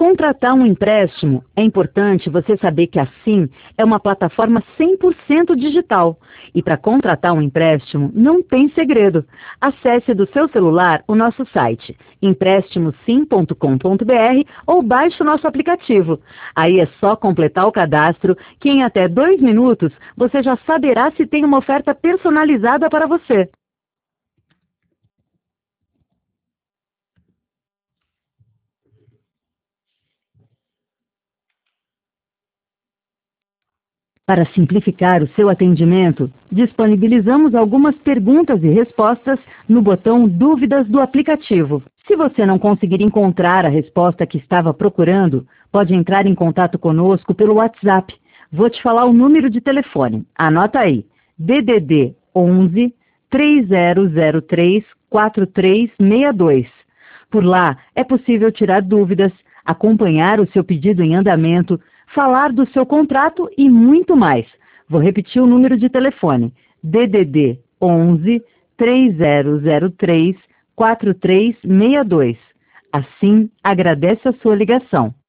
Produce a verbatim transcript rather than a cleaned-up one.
contratar um empréstimo, é importante você saber que a Sim é uma plataforma cem por cento digital. E para contratar um empréstimo, não tem segredo. Acesse do seu celular o nosso site, empréstimo sim ponto com ponto br, ou baixe o nosso aplicativo. Aí é só completar o cadastro, que em até dois minutos você já saberá se tem uma oferta personalizada para você. Para simplificar o seu atendimento, disponibilizamos algumas perguntas e respostas no botão Dúvidas do aplicativo. Se você não conseguir encontrar a resposta que estava procurando, pode entrar em contato conosco pelo WhatsApp. Vou te falar o número de telefone. Anota aí: D D D onze, três zero zero três, quatro três seis dois. Por lá é possível tirar dúvidas, acompanhar o seu pedido em andamento, falar do seu contrato e muito mais. Vou repetir o número de telefone: D D D onze, três zero zero três, quatro três seis dois. Assim, agradece a sua ligação.